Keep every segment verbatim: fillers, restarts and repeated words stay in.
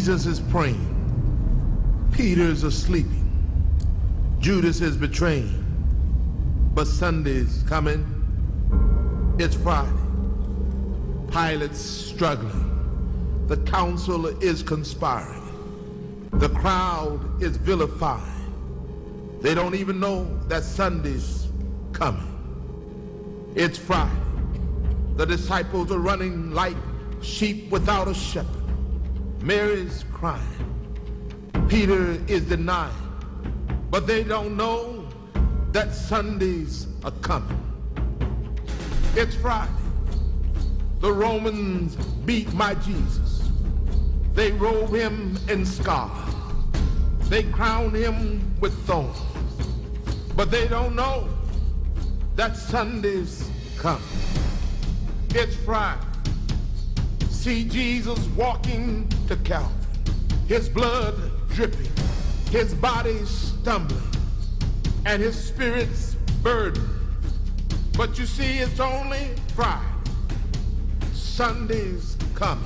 Jesus is praying. Peter's asleep. Judas is betraying. But Sunday's coming. It's Friday. Pilate's struggling. The council is conspiring. The crowd is vilifying. They don't even know that Sunday's coming. It's Friday. The disciples are running like sheep without a shepherd. Mary's crying. Peter is denying. But they don't know that Sundays are coming. It's Friday. The Romans beat my Jesus. They robe him in scarlet. They crown him with thorns. But they don't know that Sunday's coming. It's Friday. See Jesus walking to Calvary. His blood dripping. His body stumbling. And his spirit's burdened. But you see, it's only Friday. Sunday's coming.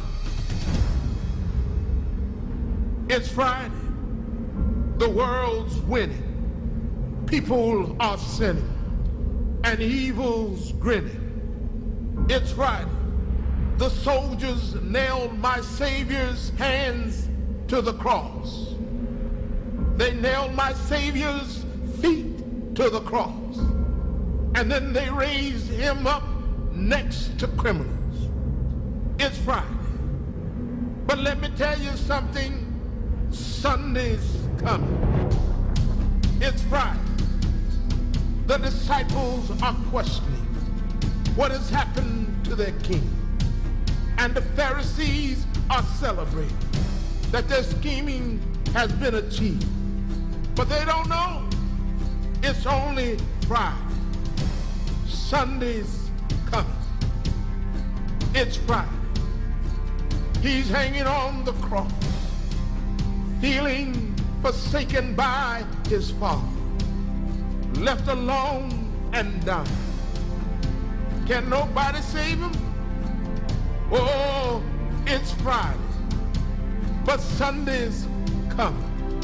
It's Friday. The world's winning. People are sinning. And evil's grinning. It's Friday. The soldiers nailed my Savior's hands to the cross. They nailed my Savior's feet to the cross. And then they raised him up next to criminals. It's Friday. But let me tell you something. Sunday's coming. It's Friday. The disciples are questioning what has happened to their king. And the Pharisees are celebrating that their scheming has been achieved. But they don't know it's only Friday. Sunday's coming. It's Friday. He's hanging on the cross, feeling forsaken by his Father, left alone and dying. Can nobody save him? Oh, it's Friday, but Sunday's coming.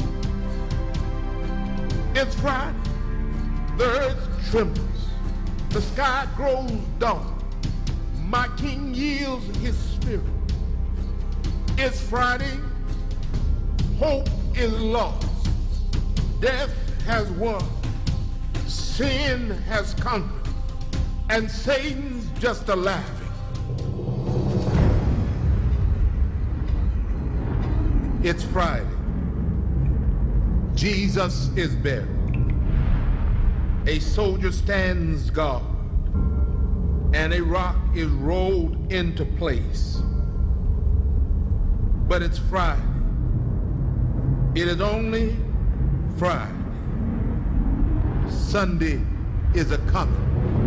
It's Friday. The earth trembles. The sky grows dark. My King yields his spirit. It's Friday. Hope is lost. Death has won. Sin has conquered. And Satan's just a laughing. It's Friday. Jesus is buried. A soldier stands guard, and a rock is rolled into place. But it's Friday. It is only Friday. Sunday is a coming.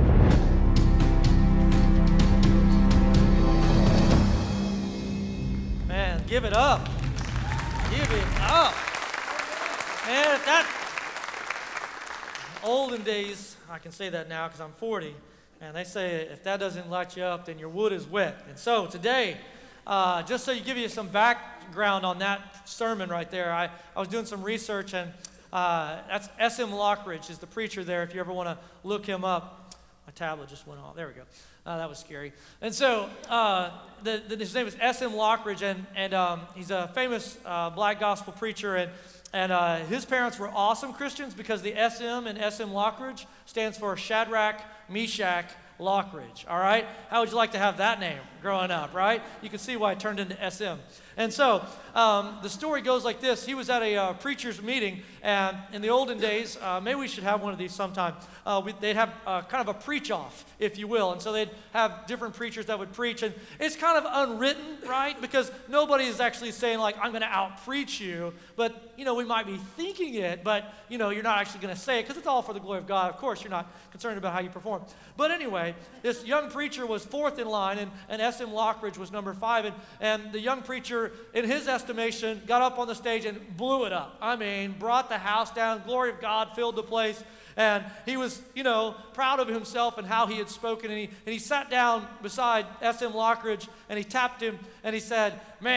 Man, give it up. Give it up. Man, if that olden days, I can say that now because I'm forty, and they say if that doesn't light you up, then your wood is wet. And so today, uh, just so you give you some background on that sermon right there, I, I was doing some research, and uh, that's S M Lockridge is the preacher there, if you ever want to look him up. My tablet just went off. There we go. Uh, that was scary. And so uh, the, the, his name is S M Lockridge, and, and um, he's a famous uh, black gospel preacher, and And uh, his parents were awesome Christians because the S M in S M Lockridge stands for Shadrach, Meshach, Lockridge, all right? How would you like to have that name growing up, right? You can see why it turned into S M. And so um, the story goes like this. He was at a uh, preacher's meeting, and in the olden days, uh, maybe we should have one of these sometime, uh, we, they'd have uh, kind of a preach-off, if you will. And so they'd have different preachers that would preach, and it's kind of unwritten, right? Because nobody is actually saying, like, I'm going to out-preach you, but, you know, we might be thinking it, but, you know, you're not actually going to say it because it's all for the glory of God. Of course, you're not concerned about how you perform. But anyway, this young preacher was fourth in line, and, and S M Lockridge was number five, and, and the young preacher, in his estimation, got up on the stage and blew it up. I mean, brought the house down, glory of God filled the place, and he was, you know, proud of himself and how he had spoken, and he, and he sat down beside S M Lockridge, and he tapped him, and he said, man,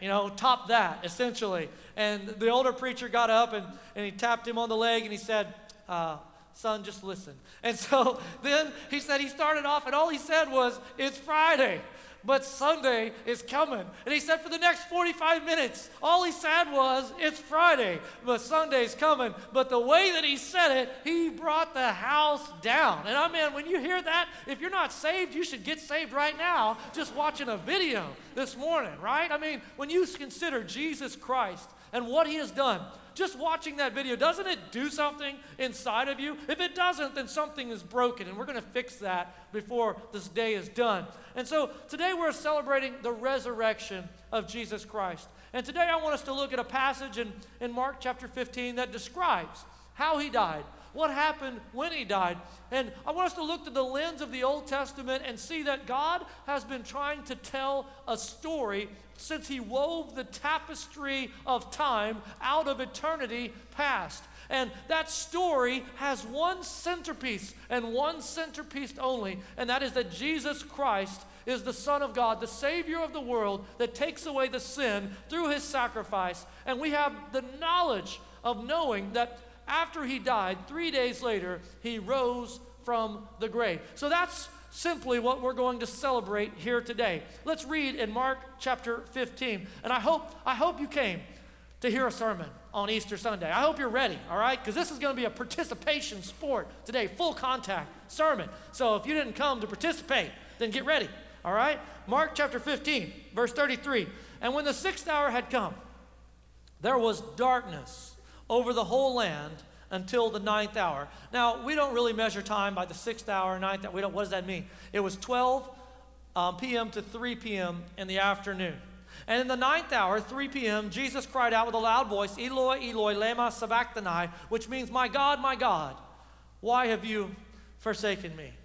you know, top that, essentially. And the older preacher got up and, and he tapped him on the leg and he said, uh, son, just listen. And so then he said he started off and all he said was, it's Friday, but Sunday is coming. And he said for the next forty-five minutes, all he said was, it's Friday, but Sunday's coming. But the way that he said it, he brought the house down. And I mean, when you hear that, if you're not saved, you should get saved right now just watching a video this morning, right? I mean, when you consider Jesus Christ and what he has done, just watching that video, doesn't it do something inside of you? If it doesn't, then something is broken, and we're going to fix that before this day is done. And so today we're celebrating the resurrection of Jesus Christ. And today I want us to look at a passage in, in Mark chapter fifteen that describes how he died, what happened when he died. And I want us to look through the lens of the Old Testament and see that God has been trying to tell a story since he wove the tapestry of time out of eternity past. And that story has one centerpiece and one centerpiece only, and that is that Jesus Christ is the Son of God, the Savior of the world that takes away the sin through his sacrifice. And we have the knowledge of knowing that after he died, three days later, he rose from the grave. So that's simply what we're going to celebrate here today. Let's read in Mark chapter fifteen. And I hope, I hope you came to hear a sermon on Easter Sunday. I hope you're ready, all right? Because this is going to be a participation sport today, full contact sermon. So if you didn't come to participate, then get ready, all right? Mark chapter fifteen, verse thirty-three. And when the sixth hour had come, there was darkness over the whole land until the ninth hour. Now, we don't really measure time by the sixth hour, ninth hour. We don't, what does that mean? It was twelve um, p.m. to three p.m. in the afternoon. And in the ninth hour, three p.m., Jesus cried out with a loud voice, Eloi, Eloi, lema sabachthani, which means, my God, my God, why have you forsaken me?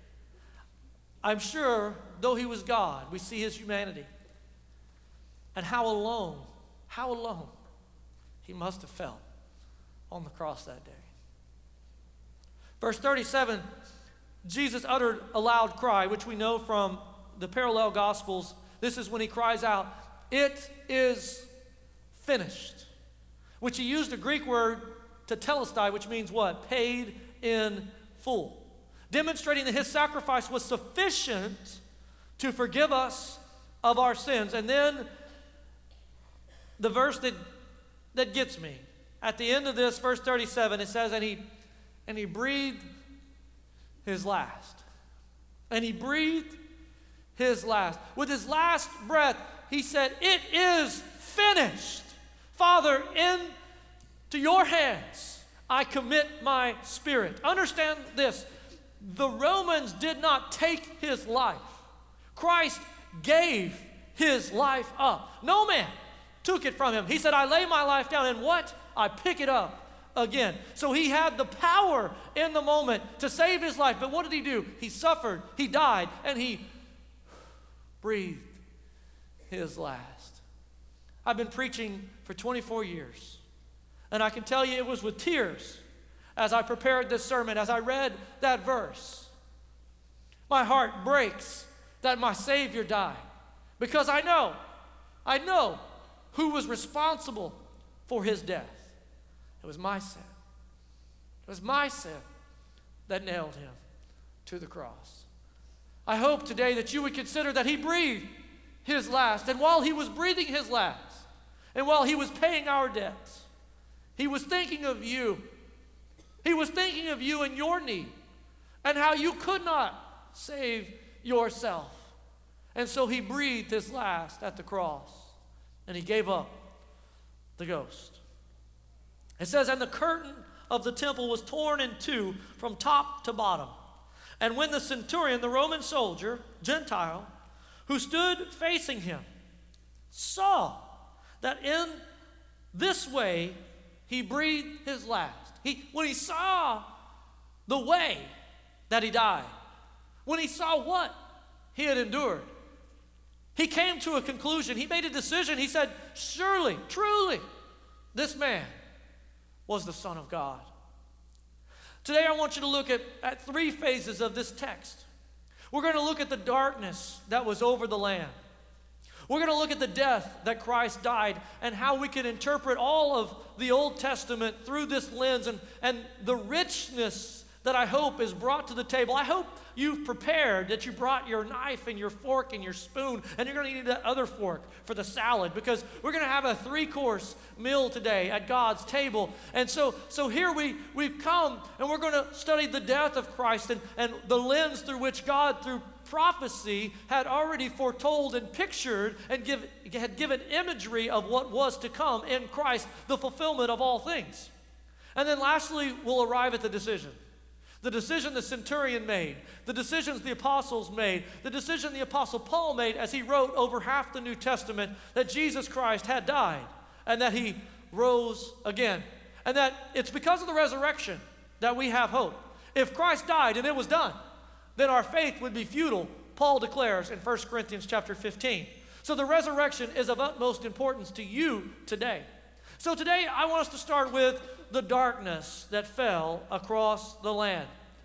I'm sure, though he was God, we see his humanity. And how alone, how alone he must have felt on the cross that day. Verse thirty-seven, Jesus uttered a loud cry, which we know from the parallel Gospels. This is when he cries out, it is finished, which he used a Greek word tetelestai, which means what? Paid in full. Demonstrating that his sacrifice was sufficient to forgive us of our sins. And then the verse that, that gets me, at the end of this, verse thirty-seven, it says, and he, and he breathed his last. And he breathed his last. With his last breath, he said, it is finished. Father, into your hands I commit my spirit. Understand this. The Romans did not take his life. Christ gave his life up. No man took it from him. He said, I lay my life down, and what? I pick it up again. So he had the power in the moment to save his life. But what did he do? He suffered, he died, and he breathed his last. I've been preaching for twenty-four years, and I can tell you it was with tears as I prepared this sermon, as I read that verse. My heart breaks that my Savior died, because I know, I know who was responsible for his death. It was my sin. It was my sin that nailed him to the cross. I hope today that you would consider that he breathed his last. And while he was breathing his last, and while he was paying our debts, he was thinking of you. He was thinking of you and your need, and how you could not save yourself. And so he breathed his last at the cross, and he gave up the ghost. It says, and the curtain of the temple was torn in two from top to bottom. And when the centurion, the Roman soldier, Gentile, who stood facing him, saw that in this way he breathed his last. He, when he saw the way that he died, when he saw what he had endured, he came to a conclusion. He made a decision. He said, surely, truly, this man was the Son of God. Today I want you to look at, at three phases of this text. We're going to look at the darkness that was over the land. We're going to look at the death that Christ died and how we can interpret all of the Old Testament through this lens and, and the richness that I hope is brought to the table. I hope you've prepared, that you brought your knife and your fork and your spoon, and you're going to need that other fork for the salad, because we're going to have a three-course meal today at God's table. And so, so here we, we've come, and we're going to study the death of Christ and, and the lens through which God, through prophecy, had already foretold and pictured and give, had given imagery of what was to come in Christ, the fulfillment of all things. And then lastly, we'll arrive at the decision. The decision the centurion made, the decisions the apostles made, the decision the apostle Paul made as he wrote over half the New Testament, that Jesus Christ had died and that he rose again. And that it's because of the resurrection that we have hope. If Christ died and it was done, then our faith would be futile, Paul declares in First Corinthians chapter fifteen. So the resurrection is of utmost importance to you today. So today I want us to start with the darkness that fell across the land.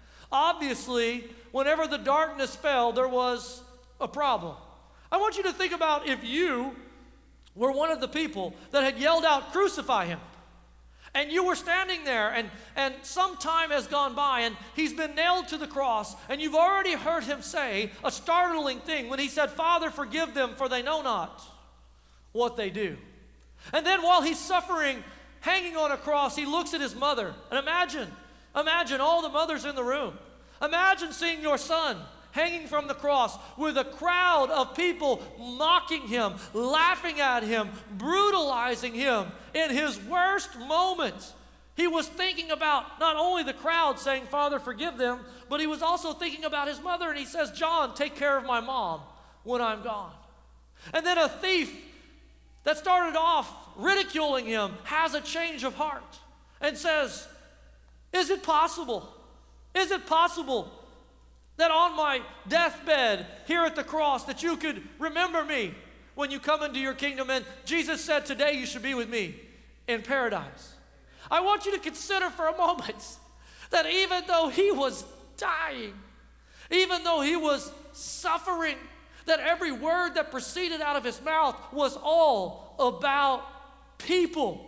Obviously, whenever the darkness fell, there was a problem. I want you to think about if you were one of the people that had yelled out, "Crucify him." And you were standing there, and, and some time has gone by, and he's been nailed to the cross, and you've already heard him say a startling thing when he said, "Father, forgive them, for they know not what they do." And then while he's suffering, hanging on a cross, he looks at his mother. And imagine, imagine all the mothers in the room. Imagine seeing your son hanging from the cross with a crowd of people mocking him, laughing at him, brutalizing him in his worst moments. He was thinking about not only the crowd saying, "Father, forgive them," but he was also thinking about his mother. And he says, "John, take care of my mom when I'm gone." And then a thief that started off ridiculing him has a change of heart and says, "Is it possible? Is it possible that on my deathbed here at the cross that you could remember me when you come into your kingdom?" And Jesus said, "Today you should be with me in paradise." I want you to consider for a moment that even though he was dying, even though he was suffering, that every word that proceeded out of his mouth was all about people.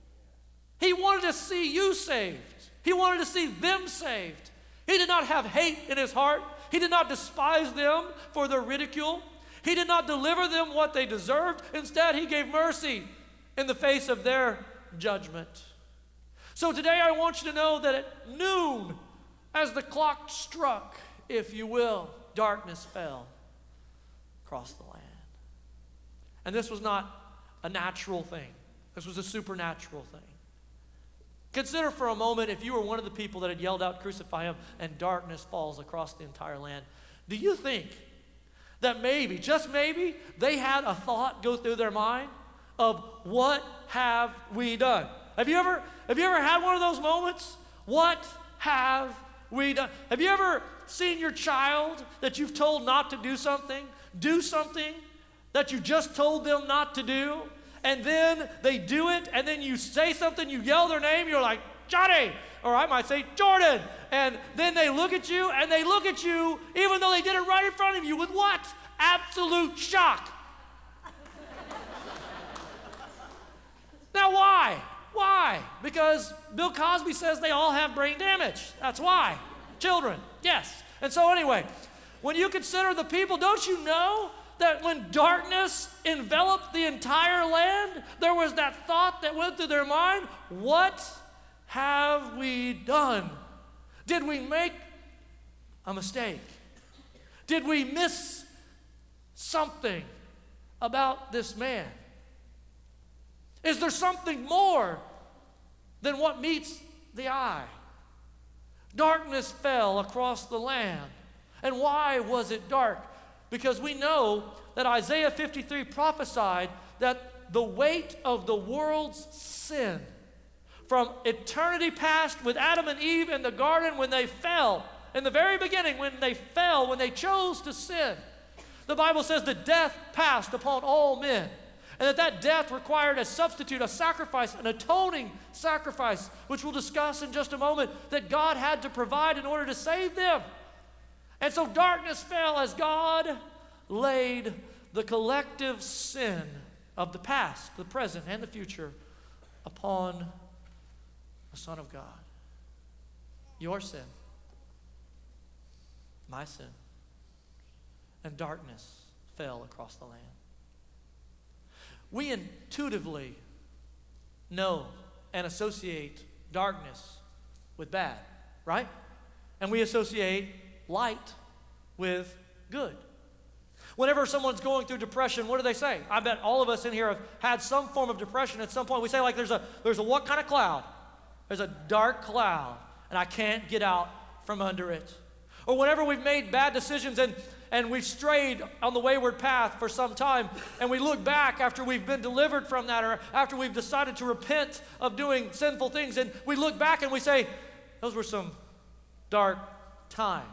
He wanted to see you saved. He wanted to see them saved. He did not have hate in his heart. He did not despise them for their ridicule. He did not deliver them what they deserved. Instead, he gave mercy in the face of their judgment. So today I want you to know that at noon, as the clock struck, if you will, darkness fell across the land. And this was not a natural thing. This was a supernatural thing. Consider for a moment if you were one of the people that had yelled out, "Crucify him," and darkness falls across the entire land. Do you think that maybe, just maybe, they had a thought go through their mind of, "What have we done?" Have you ever, have you ever had one of those moments? What have we done? Have you ever seen your child that you've told not to do something, do something that you just told them not to do, and then they do it, and then you say something, you yell their name, you're like, "Johnny," or I might say, "Jordan," and then they look at you, and they look at you, even though they did it right in front of you, with what? Absolute shock. Now why? Why? Because Bill Cosby says they all have brain damage. That's why. Children, yes. And so anyway, when you consider the people, don't you know that when darkness enveloped the entire land, there was that thought that went through their mind, "What have we done? Did we make a mistake? Did we miss something about this man? Is there something more than what meets the eye?" Darkness fell across the land. And why was it dark? Because we know that Isaiah fifty-three prophesied that the weight of the world's sin from eternity past with Adam and Eve in the garden when they fell, in the very beginning when they fell, when they chose to sin, the Bible says that death passed upon all men. And that that death required a substitute, a sacrifice, an atoning sacrifice, which we'll discuss in just a moment, that God had to provide in order to save them. And so darkness fell as God laid the collective sin of the past, the present, and the future upon the Son of God. Your sin, my sin, and darkness fell across the land. We intuitively know and associate darkness with bad, right? And we associate light with good. Whenever someone's going through depression, what do they say? I bet all of us in here have had some form of depression at some point. We say, like, there's a there's a what kind of cloud? There's a dark cloud, and I can't get out from under it. Or whenever we've made bad decisions and, and we've strayed on the wayward path for some time, and we look back after we've been delivered from that, or after we've decided to repent of doing sinful things, and we look back and we say, those were some dark times.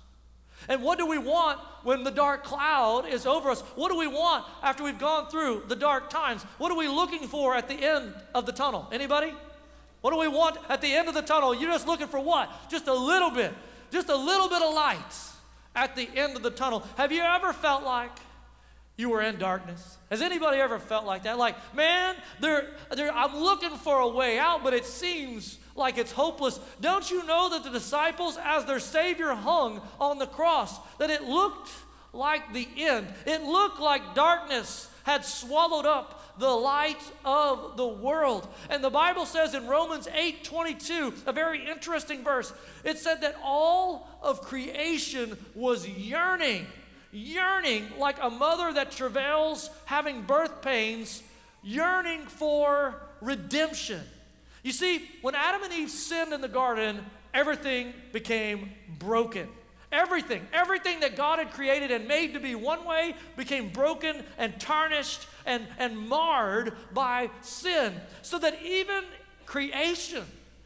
And what do we want when the dark cloud is over us? What do we want after we've gone through the dark times? What are we looking for at the end of the tunnel? Anybody? What do we want at the end of the tunnel? You're just looking for what? Just a little bit. Just a little bit of light at the end of the tunnel. Have you ever felt like you were in darkness? Has anybody ever felt like that? Like, man, there, there, I'm looking for a way out, but it seems like it's hopeless. Don't you know that the disciples, as their Savior hung on the cross, that it looked like the end? It looked like darkness had swallowed up the light of the world. And the Bible says in Romans eight twenty-two, a very interesting verse, it said that all of creation was yearning, yearning like a mother that travails having birth pains, yearning for redemption. You see, when Adam and Eve sinned in the garden, everything became broken. Everything, everything that God had created and made to be one way became broken and tarnished and, and marred by sin. So that even creation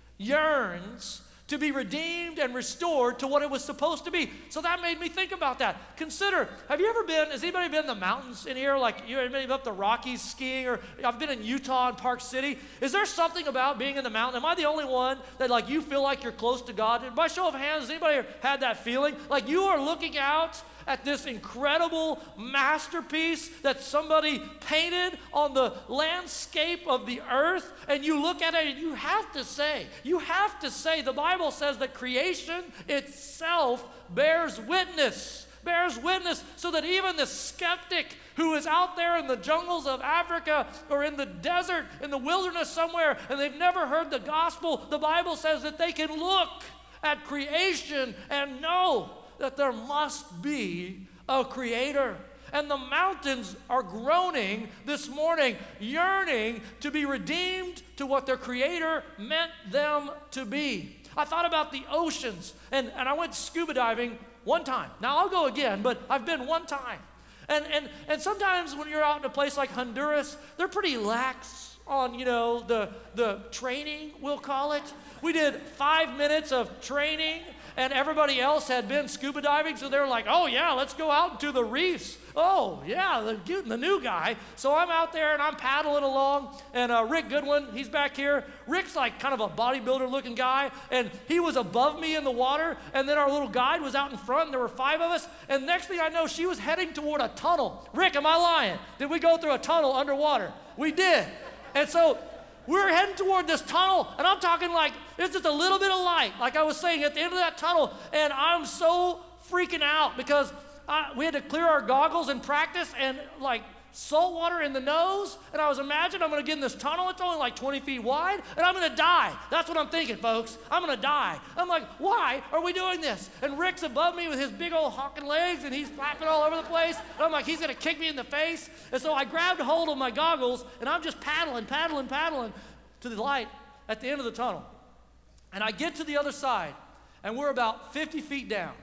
yearns to be redeemed and restored to what it was supposed to be. So that made me think about that. Consider, have you ever been, has anybody been in the mountains in here? Like, you ever been up the Rockies skiing? Or I've been in Utah and Park City. Is there something about being in the mountain? Am I the only one that, like, you feel like you're close to God? By show of hands, has anybody had that feeling? Like you are looking out at this incredible masterpiece that somebody painted on the landscape of the earth, and you look at it and you have to say, you have to say, the Bible says that creation itself bears witness, bears witness, so that even the skeptic who is out there in the jungles of Africa or in the desert, in the wilderness somewhere, and they've never heard the gospel, the Bible says that they can look at creation and know that there must be a creator. And the mountains are groaning this morning, yearning to be redeemed to what their creator meant them to be. I thought about the oceans, and, and I went scuba diving one time. Now I'll go again, but I've been one time. And, and, and sometimes when you're out in a place like Honduras, they're pretty lax on, you know, the, the training, we'll call it. We did five minutes of training, and everybody else had been scuba diving, so they were like, oh yeah, let's go out into the reefs. Oh yeah, the, the new guy. So I'm out there and I'm paddling along, and uh, Rick Goodwin, he's back here. Rick's like kind of a bodybuilder looking guy, and he was above me in the water, and then our little guide was out in front, and there were five of us, and next thing I know, she was heading toward a tunnel. Rick, am I lying? Did we go through a tunnel underwater? We did. And so we're heading toward this tunnel, and I'm talking like it's just a little bit of light, like I was saying, at the end of that tunnel, and I'm so freaking out because I, we had to clear our goggles and practice, and like salt water in the nose, and I was imagining I'm going to get in this tunnel. It's only like twenty feet wide, and I'm going to die. That's what I'm thinking, folks. I'm going to die. I'm like, why are we doing this? And Rick's above me with his big old hawking legs, and he's flapping all over the place. And I'm like, he's going to kick me in the face. And so I grabbed hold of my goggles, and I'm just paddling, paddling, paddling to the light at the end of the tunnel. And I get to the other side, and we're about fifty feet down,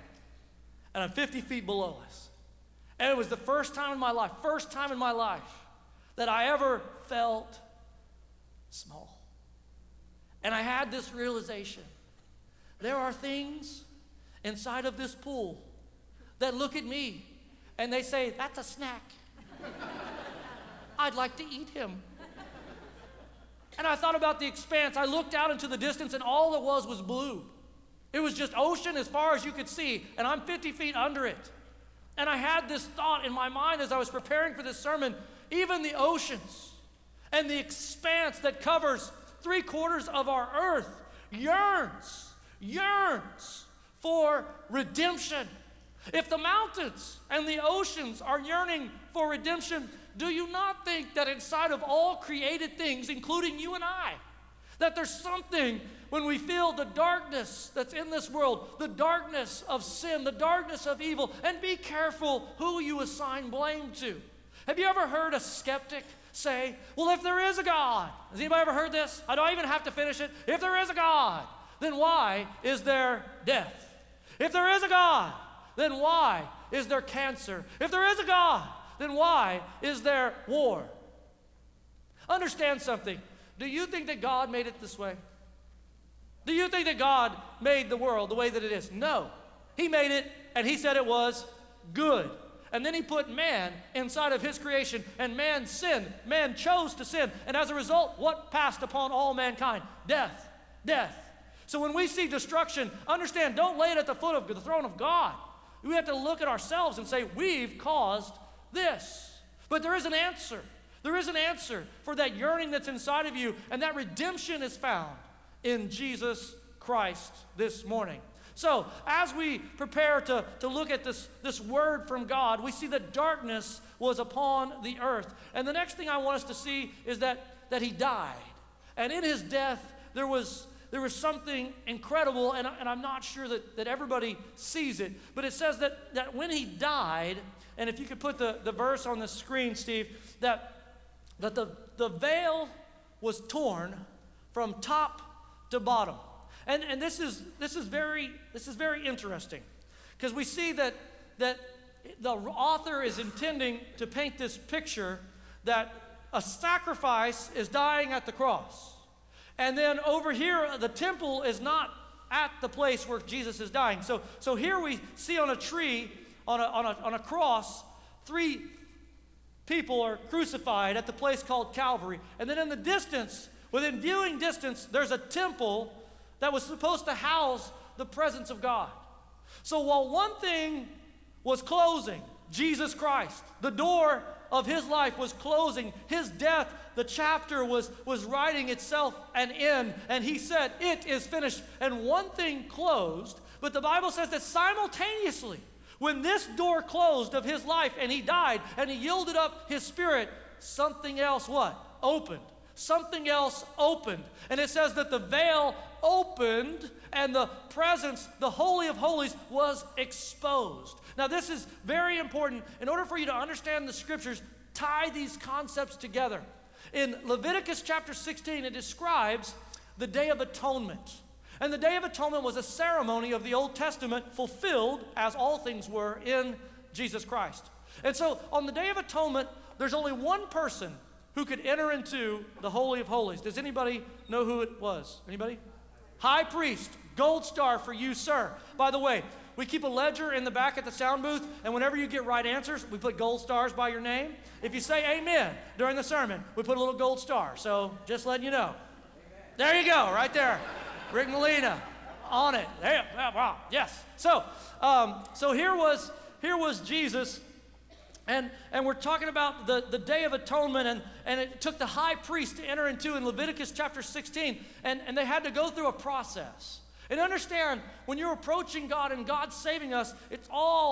and I'm fifty feet below us. And it was the first time in my life, first time in my life that I ever felt small. And I had this realization. There are things inside of this pool that look at me and they say, that's a snack. I'd like to eat him. And I thought about the expanse. I looked out into the distance, and all it was was blue. It was just ocean as far as you could see, and I'm fifty feet under it. And I had this thought in my mind as I was preparing for this sermon. Even the oceans and the expanse that covers three quarters of our earth yearns, yearns for redemption. If the mountains and the oceans are yearning for redemption, do you not think that inside of all created things, including you and I, that there's something when we feel the darkness that's in this world, the darkness of sin, the darkness of evil, and be careful who you assign blame to. Have you ever heard a skeptic say, well, if there is a God, has anybody ever heard this? I don't even have to finish it. If there is a God, then why is there death? If there is a God, then why is there cancer? If there is a God, then why is there war? Understand something. Do you think that God made it this way? Do you think that God made the world the way that it is? No. He made it, and he said it was good. And then he put man inside of his creation, and man sinned. Man chose to sin. And as a result, what passed upon all mankind? Death. Death. So when we see destruction, understand, don't lay it at the foot of the throne of God. We have to look at ourselves and say, we've caused this. But there is an answer. There is an answer for that yearning that's inside of you, and that redemption is found in Jesus Christ this morning. So, as we prepare to, to look at this, this word from God, we see that darkness was upon the earth. And the next thing I want us to see is that, that he died. And in his death, there was, there was something incredible, and, and I'm not sure that, that everybody sees it, but it says that, that when he died, and if you could put the, the verse on the screen, Steve, that, that the, the veil was torn from top to bottom. And, and this is this is very this is very interesting, because we see that that the author is intending to paint this picture that a sacrifice is dying at the cross, and then over here the temple is not at the place where Jesus is dying. So so here we see on a tree, on a on a on a cross, three people are crucified at the place called Calvary, and then in the distance, within viewing distance, there's a temple that was supposed to house the presence of God. So while one thing was closing, Jesus Christ, the door of his life was closing, his death, the chapter was, was writing itself an end, and he said, it is finished. And one thing closed, but the Bible says that simultaneously, when this door closed of his life and he died and he yielded up his spirit, something else what? Opened. Something else opened. And it says that the veil opened and the presence, the Holy of Holies, was exposed. Now this is very important. In order for you to understand the scriptures, tie these concepts together. In Leviticus chapter sixteen, it describes the Day of Atonement. And the Day of Atonement was a ceremony of the Old Testament fulfilled, as all things were, in Jesus Christ. And so on the Day of Atonement, there's only one person who could enter into the Holy of Holies. Does anybody know who it was? Anybody? High priest. Gold star for you, sir. By the way, we keep a ledger in the back at the sound booth, and whenever you get right answers, we put gold stars by your name. If you say amen during the sermon, we put a little gold star. So just letting you know. There you go, right there. Rick Molina on it. There, wow, yes. So, um, so here was here was Jesus. And, and we're talking about the, the Day of Atonement, and, and it took the high priest to enter into in Leviticus chapter sixteen, and, and they had to go through a process. And understand, when you're approaching God and God's saving us, it's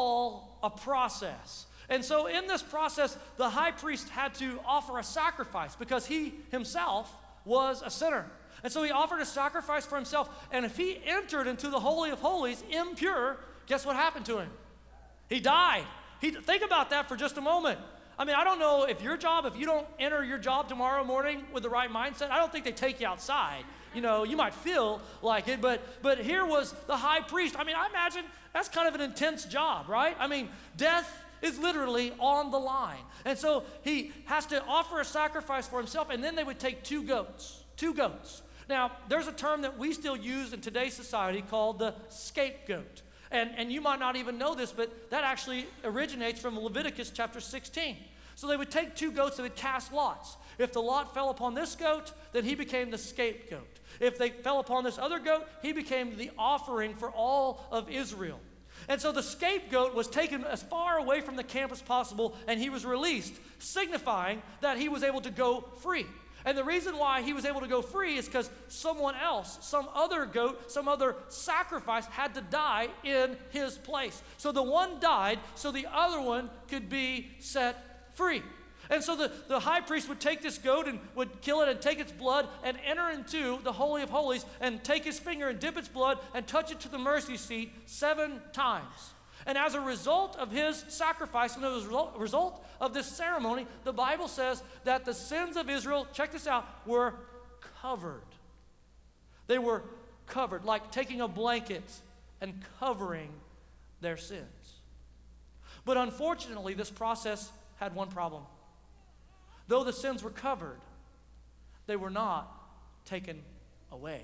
all a process. And so in this process, the high priest had to offer a sacrifice because he himself was a sinner. And so he offered a sacrifice for himself, and if he entered into the Holy of Holies impure, guess what happened to him? He died. He, think about that for just a moment. I mean, I don't know if your job, if you don't enter your job tomorrow morning with the right mindset, I don't think they take you outside. You know, you might feel like it, but but here was the high priest. I mean, I imagine that's kind of an intense job, right? I mean, death is literally on the line. And so he has to offer a sacrifice for himself, and then they would take two goats, two goats. Now, there's a term that we still use in today's society called the scapegoat. And, and you might not even know this, but that actually originates from Leviticus chapter sixteen. So they would take two goats, they would cast lots. If the lot fell upon this goat, then he became the scapegoat. If they fell upon this other goat, he became the offering for all of Israel. And so the scapegoat was taken as far away from the camp as possible, and he was released, signifying that he was able to go free. And the reason why he was able to go free is because someone else, some other goat, some other sacrifice had to die in his place. So the one died so the other one could be set free. And so the, the high priest would take this goat and would kill it and take its blood and enter into the Holy of Holies and take his finger and dip its blood and touch it to the mercy seat seven times. And as a result of his sacrifice and as a result, result of this ceremony, the Bible says that the sins of Israel, check this out, were covered. They were covered, like taking a blanket and covering their sins. But unfortunately, this process had one problem. Though the sins were covered, they were not taken away.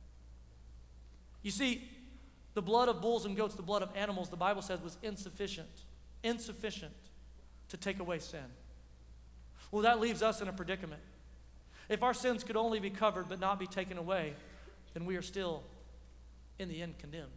You see, the blood of bulls and goats, the blood of animals, the Bible says was insufficient, insufficient to take away sin. Well, that leaves us in a predicament. If our sins could only be covered but not be taken away, then we are still, in the end, condemned.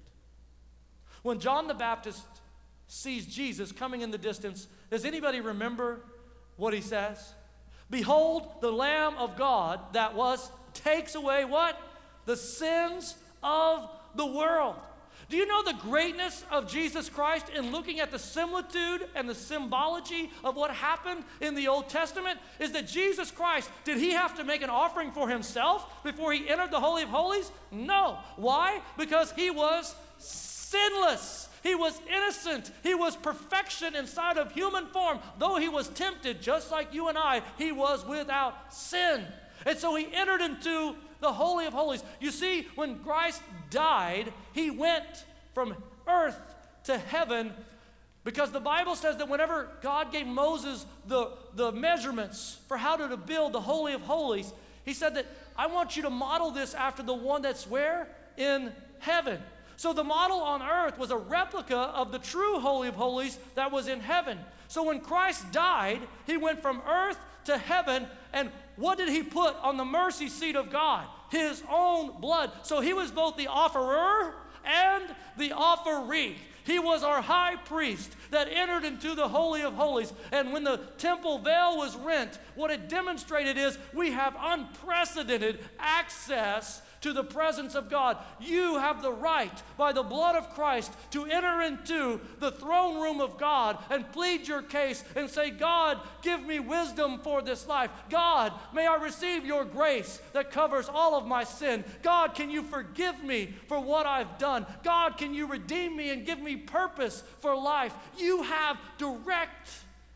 When John the Baptist sees Jesus coming in the distance, does anybody remember what he says? Behold, the Lamb of God that was, takes away what? The sins of the world. Do you know the greatness of Jesus Christ in looking at the similitude and the symbology of what happened in the Old Testament? Is that Jesus Christ, did he have to make an offering for himself before he entered the Holy of Holies? No. Why? Because he was sinless. He was innocent. He was perfection inside of human form. Though he was tempted, just like you and I, he was without sin. And so he entered into the Holy of Holies. You see, when Christ died, he went from earth to heaven, because the Bible says that whenever God gave Moses the, the measurements for how to, to build the Holy of Holies, he said that, I want you to model this after the one that's where? In heaven. So the model on earth was a replica of the true Holy of Holies that was in heaven. So when Christ died, he went from earth to heaven, and what did he put on the mercy seat of God? His own blood. So he was both the offerer and the offeree. He was our high priest that entered into the Holy of Holies. And when the temple veil was rent, what it demonstrated is we have unprecedented access to the presence of God. You have the right, by the blood of Christ, to enter into the throne room of God and plead your case and say, God, give me wisdom for this life. God, may I receive your grace that covers all of my sin. God, can you forgive me for what I've done? God, can you redeem me and give me purpose for life? You have direct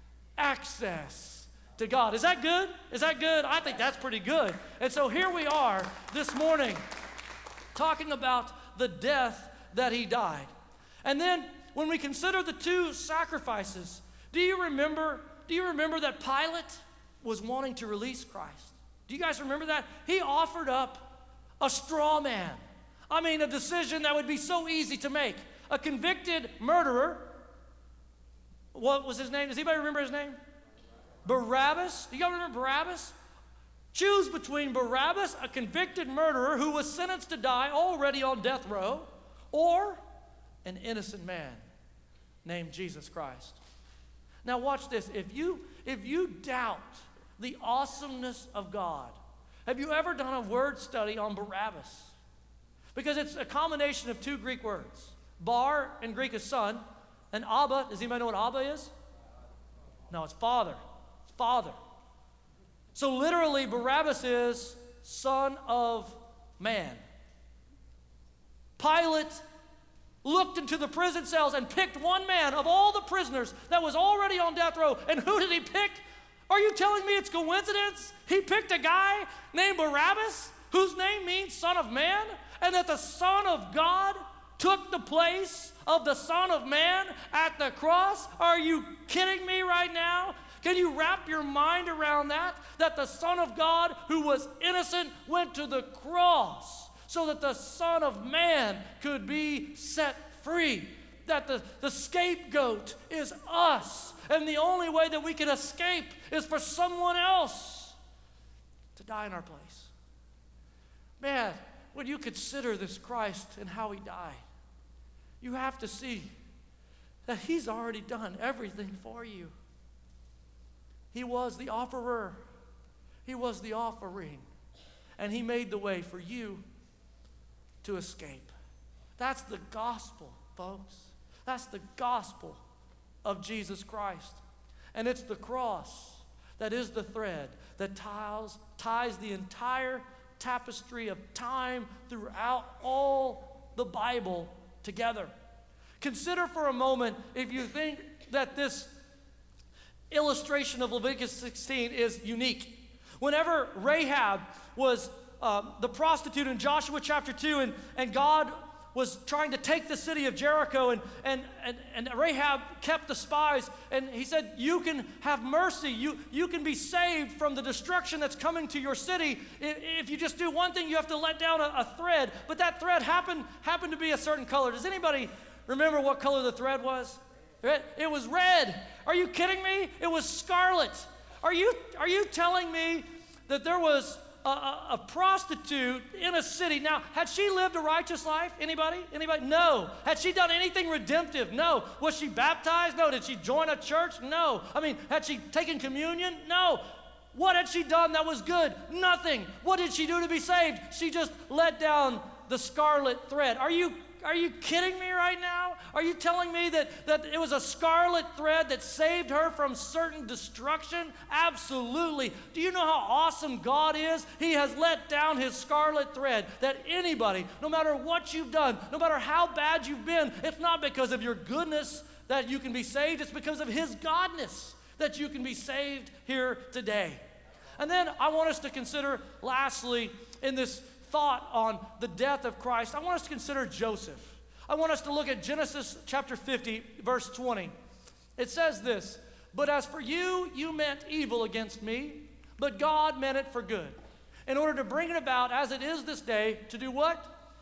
access to God. Is that good? Is that good? I think that's pretty good. And so here we are this morning talking about the death that he died. And then when we consider the two sacrifices, do you remember, do you remember that Pilate was wanting to release Christ? Do you guys remember that? He offered up a straw man. I mean, a decision that would be so easy to make. A convicted murderer. What was his name? Does anybody remember his name? Barabbas. Do you guys remember Barabbas? Choose between Barabbas, a convicted murderer who was sentenced to die already on death row, or an innocent man named Jesus Christ. Now watch this. If you, if you doubt the awesomeness of God, have you ever done a word study on Barabbas? Because it's a combination of two Greek words. Bar in Greek is son, and Abba, does anybody know what Abba is? No, it's father. Father. So literally, Barabbas is son of man. Pilate looked into the prison cells and picked one man of all the prisoners that was already on death row. And who did he pick? Are you telling me it's coincidence? He picked a guy named Barabbas, whose name means son of man, and that the Son of God took the place of the Son of Man at the cross? Are you kidding me right now? Can you wrap your mind around that? That the Son of God, who was innocent, went to the cross so that the Son of Man could be set free. That the, the scapegoat is us. And the only way that we can escape is for someone else to die in our place. Man, when you consider this Christ and how he died, you have to see that he's already done everything for you. He was the offerer. He was the offering. And he made the way for you to escape. That's the gospel, folks. That's the gospel of Jesus Christ. And it's the cross that is the thread that ties, ties the entire tapestry of time throughout all the Bible together. Consider for a moment if you think that this illustration of Leviticus sixteen is unique. Whenever Rahab was uh, the prostitute in Joshua chapter two, and, and God was trying to take the city of Jericho, and, and, and, and Rahab kept the spies, and he said, you can have mercy, you, you can be saved from the destruction that's coming to your city. If, if you just do one thing, you have to let down a, a thread, but that thread happened, happened to be a certain color. Does anybody remember what color the thread was? It was red. Are you kidding me? It was scarlet. Are you, are you telling me that there was A, a, a prostitute in a city? Now, had she lived a righteous life? Anybody? Anybody? No. Had she done anything redemptive? No. Was she baptized? No. Did she join a church? No. I mean, had she taken communion? No. What had she done that was good? Nothing. What did she do to be saved? She just let down the scarlet thread. Are you Are you kidding me right now? Are you telling me that, that it was a scarlet thread that saved her from certain destruction? Absolutely. Do you know how awesome God is? He has let down his scarlet thread that anybody, no matter what you've done, no matter how bad you've been, it's not because of your goodness that you can be saved. It's because of his godness that you can be saved here today. And then I want us to consider, lastly, in this thought on the death of Christ, I want us to consider Joseph. I want us to look at Genesis chapter fifty, verse twenty. It says this, but as for you, you meant evil against me, but God meant it for good, in order to bring it about as it is this day, to do what?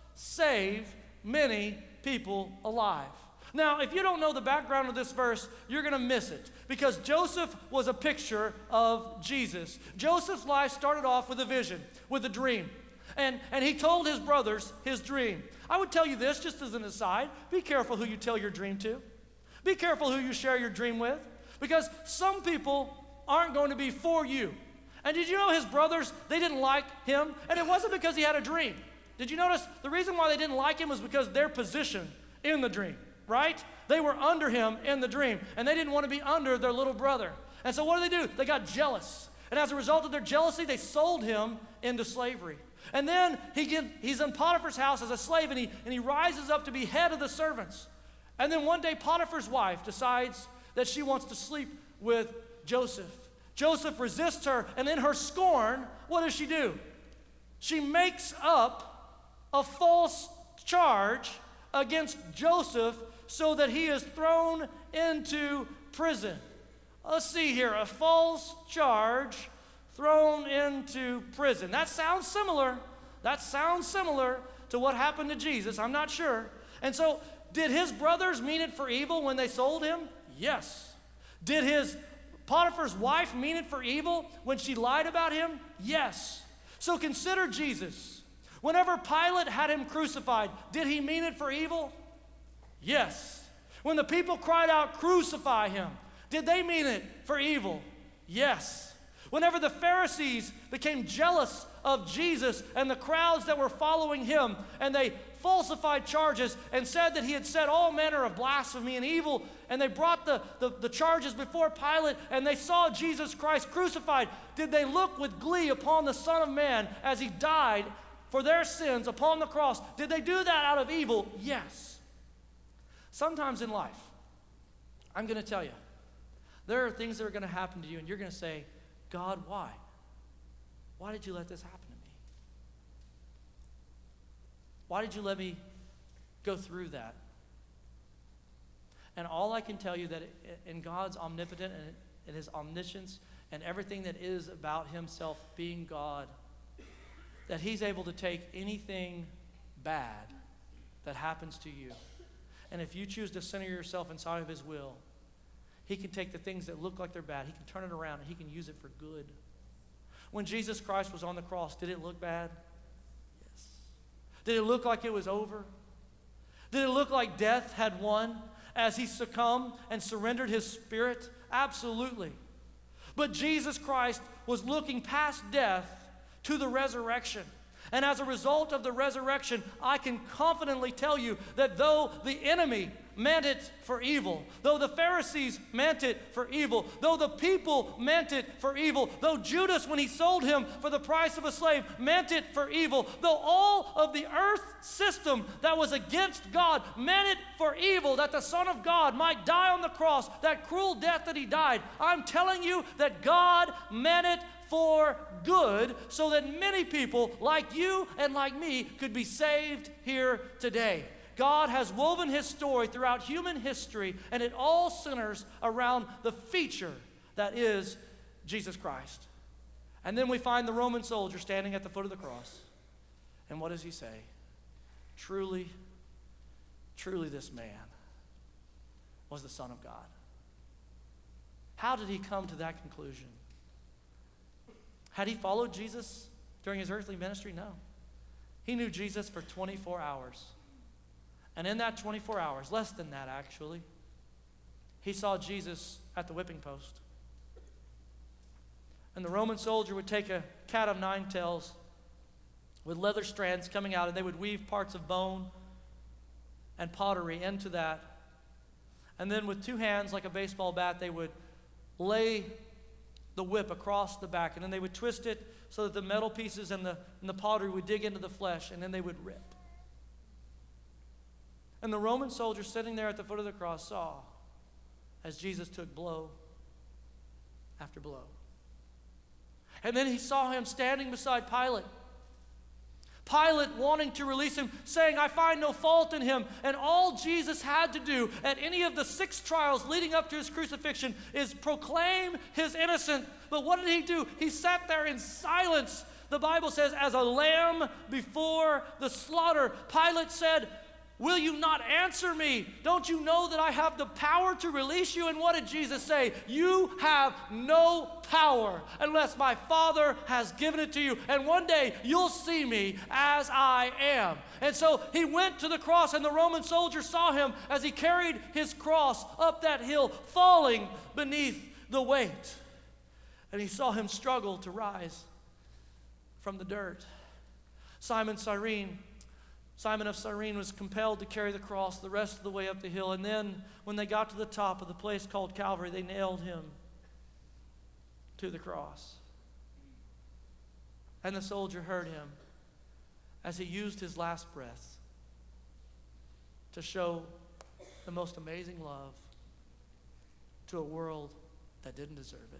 Save many people alive. Now, if you don't know the background of this verse, you're going to miss it, because Joseph was a picture of Jesus. Joseph's life started off with a vision, with a dream. And, and he told his brothers his dream. I would tell you this, just as an aside, be careful who you tell your dream to. Be careful who you share your dream with, because some people aren't going to be for you. And did you know his brothers, they didn't like him? And it wasn't because he had a dream. Did you notice the reason why they didn't like him was because their position in the dream, right? They were under him in the dream, and they didn't want to be under their little brother. And so what do they do? They got jealous. And as a result of their jealousy, they sold him into slavery. And then he get, he's in Potiphar's house as a slave, and he, and he rises up to be head of the servants. And then one day Potiphar's wife decides that she wants to sleep with Joseph. Joseph resists her, and in her scorn, what does she do? She makes up a false charge against Joseph so that he is thrown into prison. Let's see here, a false charge thrown into prison. That sounds similar. That sounds similar to what happened to Jesus. I'm not sure. And so, did his brothers mean it for evil when they sold him? Yes. Did his Potiphar's wife mean it for evil when she lied about him? Yes. So consider Jesus. Whenever Pilate had him crucified, did he mean it for evil? Yes. When the people cried out, crucify him, did they mean it for evil? Yes. Whenever the Pharisees became jealous of Jesus and the crowds that were following him, and they falsified charges and said that he had said all manner of blasphemy and evil, and they brought the, the, the charges before Pilate, and they saw Jesus Christ crucified, did they look with glee upon the Son of Man as he died for their sins upon the cross? Did they do that out of evil? Yes. Sometimes in life, I'm going to tell you, there are things that are going to happen to you, and you're going to say, God, why? Why did you let this happen to me? Why did you let me go through that? And all I can tell you that in God's omnipotent and in his omniscience and everything that is about himself being God, that he's able to take anything bad that happens to you, and if you choose to center yourself inside of his will, he can take the things that look like they're bad, he can turn it around, and he can use it for good. When Jesus Christ was on the cross, did it look bad? Yes. Did it look like it was over? Did it look like death had won? as he succumbed and surrendered his spirit? Absolutely. But Jesus Christ was looking past death to the resurrection. And as a result of the resurrection, I can confidently tell you that though the enemy meant it for evil, though the Pharisees meant it for evil, though the people meant it for evil, though Judas, when he sold him for the price of a slave, meant it for evil, though all of the earth system that was against God meant it for evil, that the Son of God might die on the cross, that cruel death that he died, I'm telling you that God meant it for good, so that many people like you and like me could be saved here today. God has woven his story throughout human history, and it all centers around the feature that is Jesus Christ. And then we find the Roman soldier standing at the foot of the cross. And what does he say? Truly, truly this man was the Son of God. How did he come to that conclusion? Had he followed Jesus during his earthly ministry? No. He knew Jesus for twenty-four hours. And in that twenty-four hours, less than that actually, he saw Jesus at the whipping post. And the Roman soldier would take a cat of nine tails with leather strands coming out, and they would weave parts of bone and pottery into that. And then with two hands, like a baseball bat, they would lay the whip across the back, and then they would twist it so that the metal pieces and the, and the pottery would dig into the flesh, and then they would rip. And the Roman soldier sitting there at the foot of the cross saw as Jesus took blow after blow. And then he saw him standing beside Pilate. Pilate wanting to release him, saying, I find no fault in him. And all Jesus had to do at any of the six trials leading up to his crucifixion is proclaim his innocence. But what did he do? He sat there in silence. The Bible says, as a lamb before the slaughter. Pilate said, will you not answer me? Don't you know that I have the power to release you? And what did Jesus say? You have no power unless my Father has given it to you. And one day you'll see me as I am. And so he went to the cross, and the Roman soldier saw him as he carried his cross up that hill, falling beneath the weight. And he saw him struggle to rise from the dirt. Simon Cyrene Simon of Cyrene was compelled to carry the cross the rest of the way up the hill. And then when they got to the top of the place called Calvary, they nailed him to the cross. And the soldier heard him as he used his last breath to show the most amazing love to a world that didn't deserve it.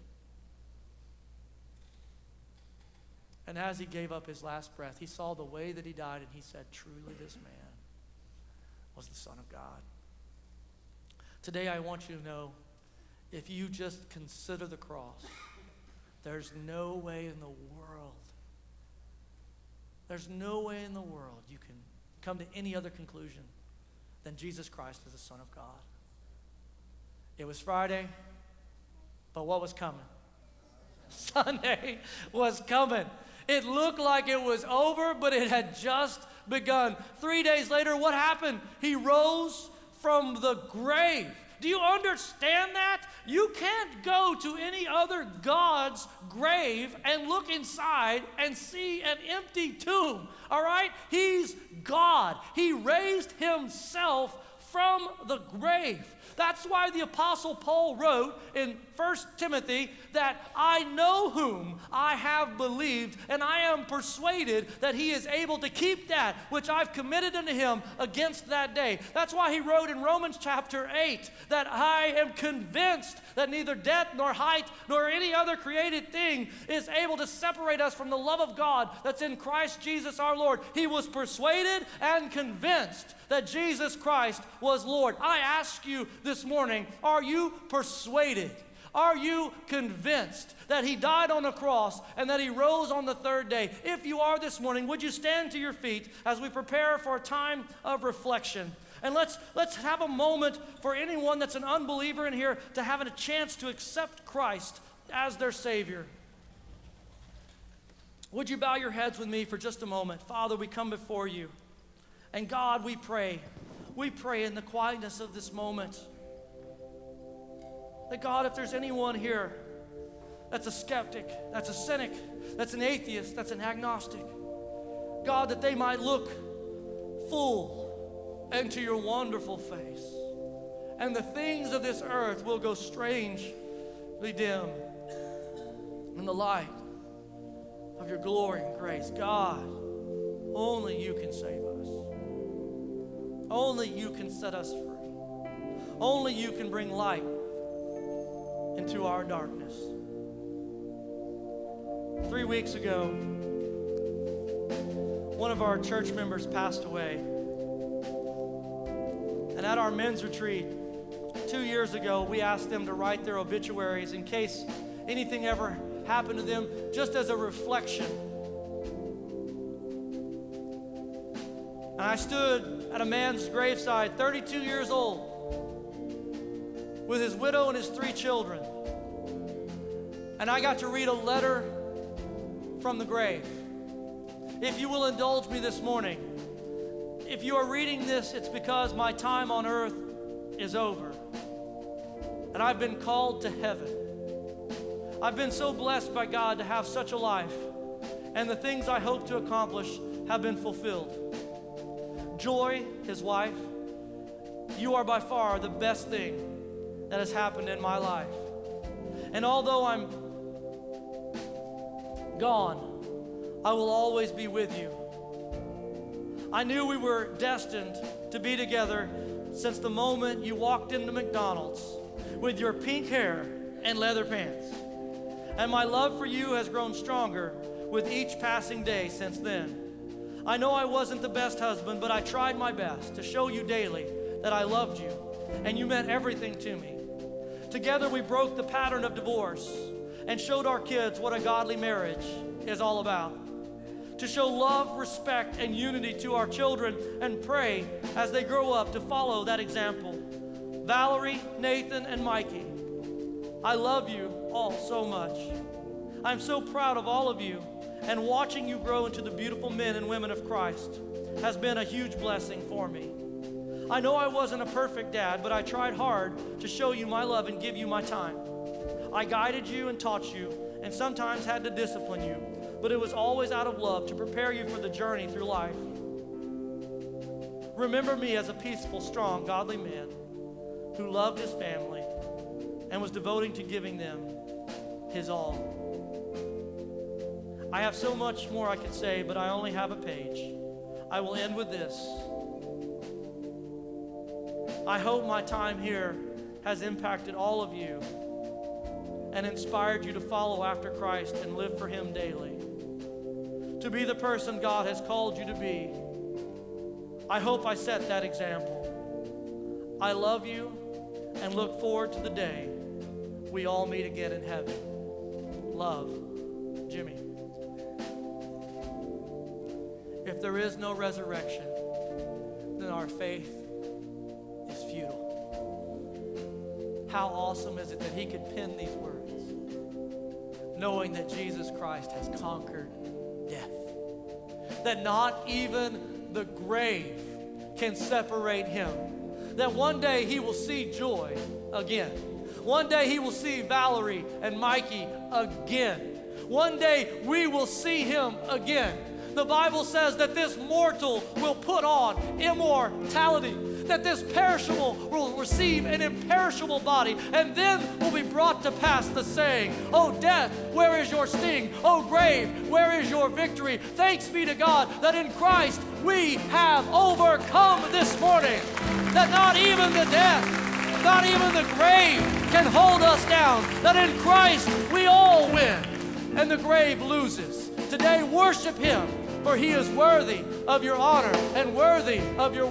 And as he gave up his last breath, he saw the way that he died, and he said, truly this man was the Son of God. Today I want you to know, if you just consider the cross, there's no way in the world, there's no way in the world you can come to any other conclusion than Jesus Christ is the Son of God. It was Friday, but what was coming? Sunday was coming. It looked like it was over, but it had just begun. Three days later, what happened? He rose from the grave. Do you understand that? You can't go to any other God's grave and look inside and see an empty tomb. All right? He's God. He raised himself from the grave. That's why the Apostle Paul wrote in First Timothy that I know whom I have believed, and I am persuaded that he is able to keep that which I've committed unto him against that day. That's why he wrote in Romans chapter eight that I am convinced that neither death nor height nor any other created thing is able to separate us from the love of God that's in Christ Jesus our Lord. He was persuaded and convinced that Jesus Christ was Lord. I ask you this morning, are you persuaded? Are you convinced that he died on the cross and that he rose on the third day? If you are this morning, would you stand to your feet as we prepare for a time of reflection? And let's, let's have a moment for anyone that's an unbeliever in here to have a chance to accept Christ as their Savior. Would you bow your heads with me for just a moment? Father, we come before you. And God, we pray, we pray in the quietness of this moment that, God, if there's anyone here that's a skeptic, that's a cynic, that's an atheist, that's an agnostic, God, that they might look full into your wonderful face, and the things of this earth will go strangely dim in the light of your glory and grace. God, only you can save us. Only you can set us free. Only you can bring light into our darkness. Three weeks ago, one of our church members passed away. And at our men's retreat two years ago, we asked them to write their obituaries in case anything ever happened to them, just as a reflection. And I stood at a man's graveside, thirty-two years old, with his widow and his three children. And I got to read a letter from the grave. If you will indulge me this morning, if you are reading this, it's because my time on earth is over. And I've been called to heaven. I've been so blessed by God to have such a life, and the things I hope to accomplish have been fulfilled. Joy, his wife, you are by far the best thing that has happened in my life. And although I'm gone, I will always be with you. I knew we were destined to be together since the moment you walked into McDonald's with your pink hair and leather pants. And my love for you has grown stronger with each passing day since then. I know I wasn't the best husband, but I tried my best to show you daily that I loved you, and you meant everything to me. Together we broke the pattern of divorce and showed our kids what a godly marriage is all about. To show love, respect, and unity to our children, and pray as they grow up to follow that example. Valerie, Nathan, and Mikey, I love you all so much. I'm so proud of all of you, and watching you grow into the beautiful men and women of Christ has been a huge blessing for me. I know I wasn't a perfect dad, but I tried hard to show you my love and give you my time. I guided you and taught you, and sometimes had to discipline you, but it was always out of love to prepare you for the journey through life. Remember me as a peaceful, strong, godly man who loved his family and was devoting to giving them his all. I have so much more I could say, but I only have a page. I will end with this. I hope my time here has impacted all of you and inspired you to follow after Christ and live for him daily. To be the person God has called you to be. I hope I set that example. I love you and look forward to the day we all meet again in heaven. Love, Jimmy. If there is no resurrection, then our faith is futile. How awesome is it that he could pen these words, knowing that Jesus Christ has conquered death, that not even the grave can separate him, that one day he will see Joy again. One day he will see Valerie and Mikey again. One day we will see him again. The Bible says that this mortal will put on immortality, that this perishable will receive an imperishable body, and then will be brought to pass the saying, "O death, where is your sting? O grave, where is your victory?" Thanks be to God that in Christ we have overcome this morning, that not even the death, not even the grave can hold us down, that in Christ we all win and the grave loses. Today, worship him, for he is worthy of your honor and worthy of your